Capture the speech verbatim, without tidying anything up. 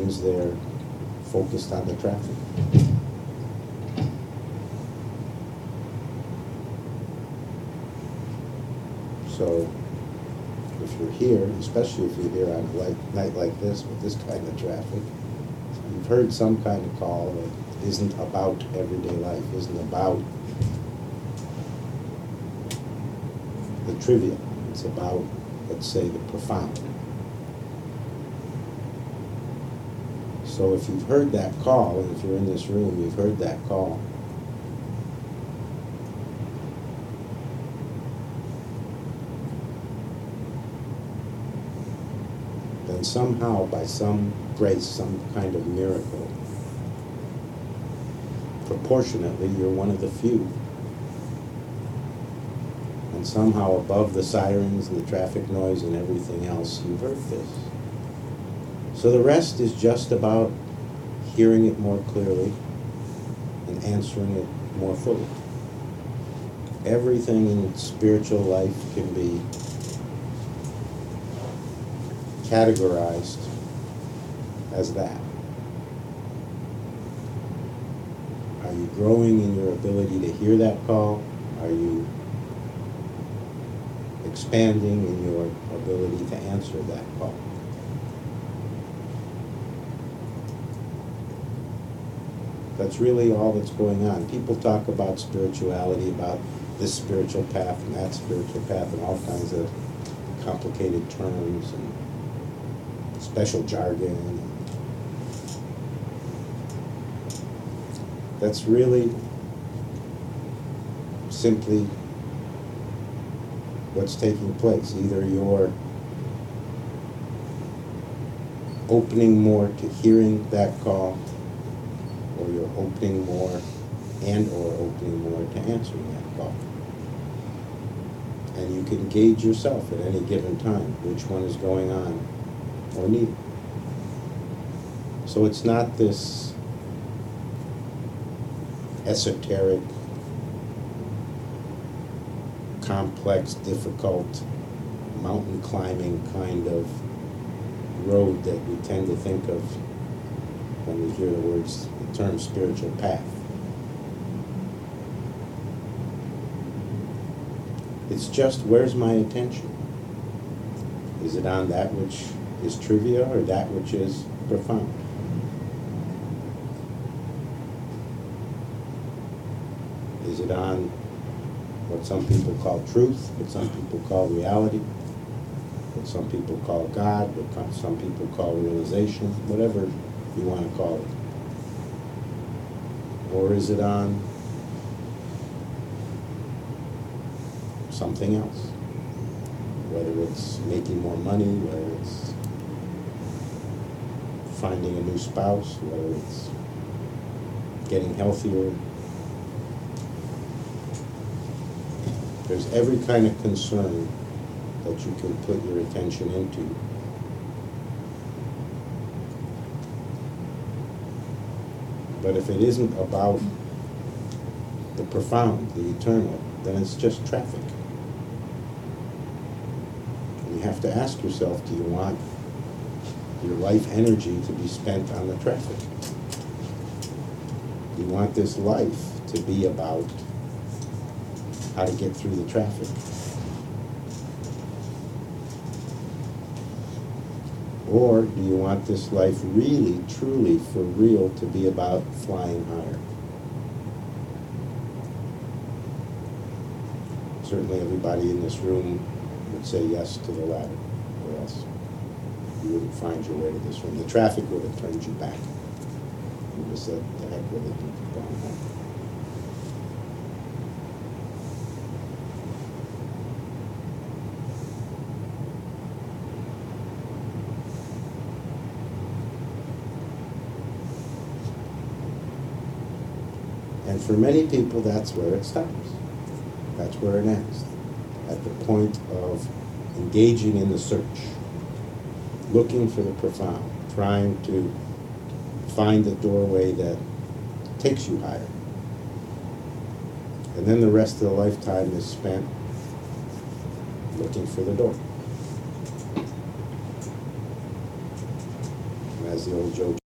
means they're focused on the traffic. So if you're here, especially if you're here on a light, night like this with this kind of traffic, you've heard some kind of call that isn't about everyday life, isn't about the trivial. It's about, let's say, the profound. So if you've heard that call, and if you're in this room, you've heard that call, then somehow, by some grace, some kind of miracle, proportionately, you're one of the few. And somehow above the sirens and the traffic noise and everything else, you've heard this. So the rest is just about hearing it more clearly and answering it more fully. Everything in spiritual life can be categorized as that. Are you growing in your ability to hear that call? Are you expanding in your ability to answer that call? That's really all that's going on. People talk about spirituality, about this spiritual path and that spiritual path, and all kinds of complicated terms and special jargon. That's really simply what's taking place. Either you're opening more to hearing that call, or you're opening more and or opening more to answering that call. And you can gauge yourself at any given time which one is going on or neither. So it's not this esoteric, complex, difficult, mountain climbing kind of road that we tend to think of when we hear the words, the term spiritual path. It's just, where's my attention? Is it on that which is trivia or that which is profound? Is it on what some people call truth, what some people call reality, what some people call God, what some people call realization, whatever you want to call it? Or is it on something else? Whether it's making more money, whether it's finding a new spouse, whether it's getting healthier. There's every kind of concern that you can put your attention into. But if it isn't about the profound, the eternal, then it's just traffic. And you have to ask yourself, do you want your life energy to be spent on the traffic? Do you want this life to be about how to get through the traffic? Or do you want this life really, truly, for real, to be about flying higher? Certainly everybody in this room would say yes to the latter, or else you wouldn't find your way to this room. The traffic would have turned you back. You would have said, the heck with it, and gone home. And for many people, that's where it stops. That's where it ends. At the point of engaging in the search, looking for the profound, trying to find the doorway that takes you higher. And then the rest of the lifetime is spent looking for the door. And as the old joke